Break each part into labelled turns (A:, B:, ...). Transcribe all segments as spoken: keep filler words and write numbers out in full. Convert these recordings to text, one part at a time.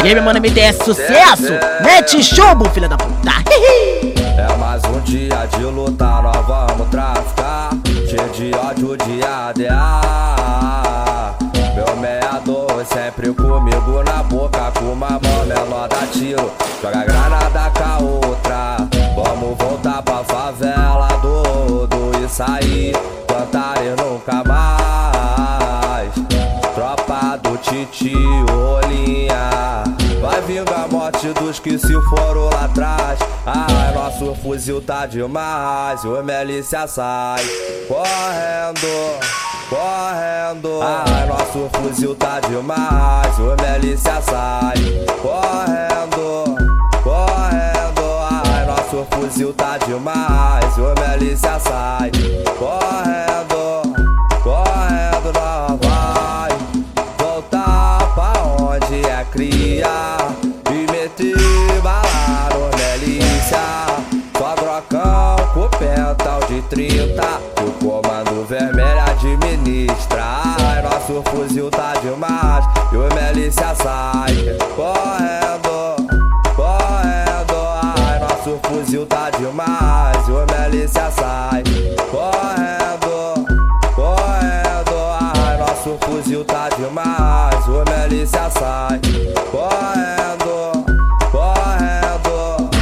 A: aí, meu mano, M T S, sucesso! Mete chumbo, filha da puta!
B: É mais um dia de lutar, nós vamos traficar. Cheio de ódio de A D A. Meu meador sempre comigo na boca, com uma mão menor dá tiro, joga granada com a outra. Vamos voltar pra favela do, do isso aí, Cantarei nunca mais. Tropa do Titi, Rolinha, vai vingar a morte dos que se foram lá atrás. Ai, nosso fuzil tá demais, o milícia sai correndo, correndo. Ai, nosso fuzil tá demais, o milícia sai correndo, correndo. Ai, nosso fuzil tá demais, o milícia sai correndo, correndo. Nós vai voltar pra onde é cria e meter bala no milícia. Só grocão com pental de trinta, o comando vermelho administra. Ai, nosso fuzil tá demais e o milícia sai correndo, correndo. Ai, nosso fuzil tá demais e o milícia sai correndo, correndo. Ai, nosso fuzil tá demais, o milícia sai correndo, correndo.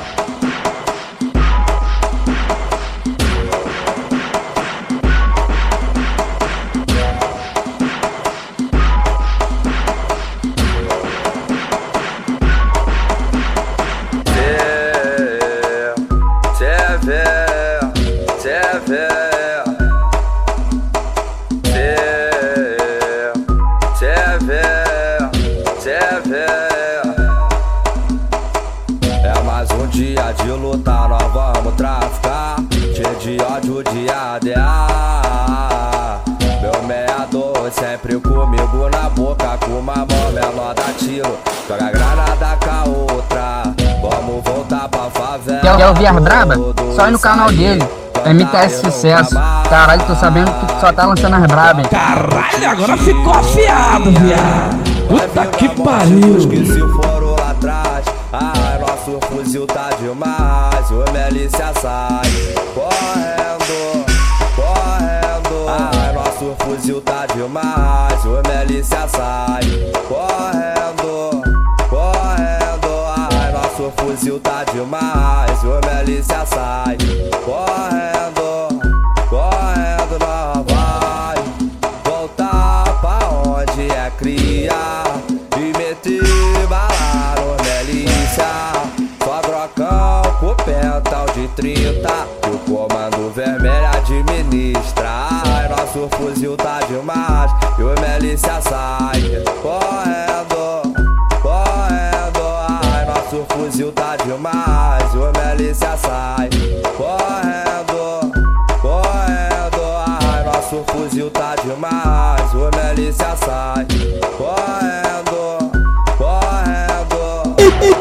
B: É mais um dia de lutar, nós vamos traficar. Cheio de ódio de A D A. Meu meador sempre comigo na boca, com uma mão menor dá tiro, joga granada com a outra. Vamos voltar pra favela.
C: Quer ouvir as braba? Só ir no canal dele, M T S Sucesso. Caralho, tô sabendo que tu só tá lançando as braba, hein?
A: Caralho, agora ficou afiado, viado. Puta que pariu.
B: Que se foram lá atrás. Ai, nosso fuzil tá demais, o milícia sai correndo, correndo. Ai, nosso fuzil tá demais, o milícia sai correndo, correndo. Ai, nosso fuzil tá demais, o milícia sai correndo, correndo. Nós vai voltar pra onde é cria e meter bala no milícia. Só grocão com pental de trinta, o comando vermelho administra. Ai, nosso fuzil tá demais e o milícia sai correndo, correndo. Ai, nosso fuzil tá demais, o milícia sai correndo, correndo. Ai, nosso fuzil tá demais, o milícia sai correndo, correndo.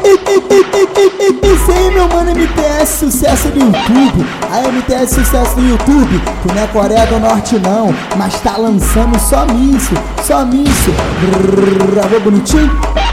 D: Esse aí, meu mano, M T S Sucesso do YouTube. A M T S Sucesso do YouTube, tu não é Coreia do Norte não, mas tá lançando só míssil, só míssil. Gravou bonitinho?